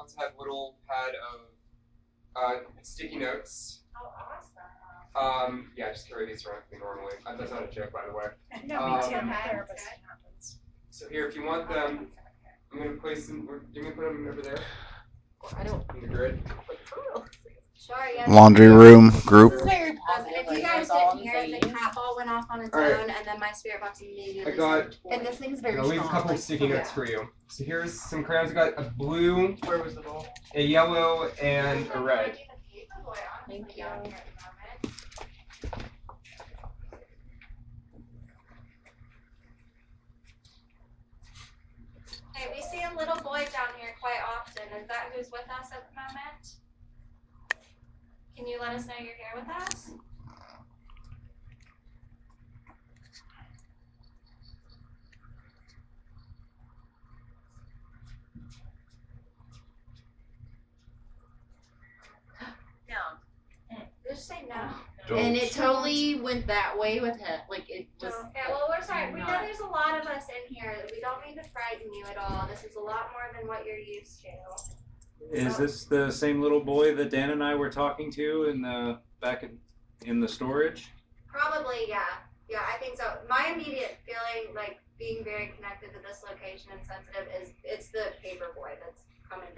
also have a little pad of sticky notes. Oh, awesome. Yeah, just carry these around with me normally. That's not a joke, by the way. No, me too. Therapist happens. So here, if you want them, I'm gonna place them. You're gonna put them over there. I don't. In the grid. Sure, yeah. Laundry room group. Very If positive. you guys didn't hear, the cat ball went off on its All right. own, and then my spirit box immediately I got- started And this thing's very I'll leave a strong. couple of sticky notes for you. So here's some crayons. I got a blue, Where was the ball? a yellow, and a red. Thank you. Hey, we see a little boy down here quite often. Is that who's with us at the moment? Can you let us know you're here with us? Just say no. And it totally went that way with him. Like it was. Okay, well, we're sorry. We know there's a lot of us in here. We don't mean to frighten you at all. This is a lot more than what you're used to. Is this the same little boy that Dan and I were talking to in the back in the storage? Probably, yeah. Yeah, I think so. My immediate feeling, like being very connected to this location and sensitive, is it's the paper boy that's coming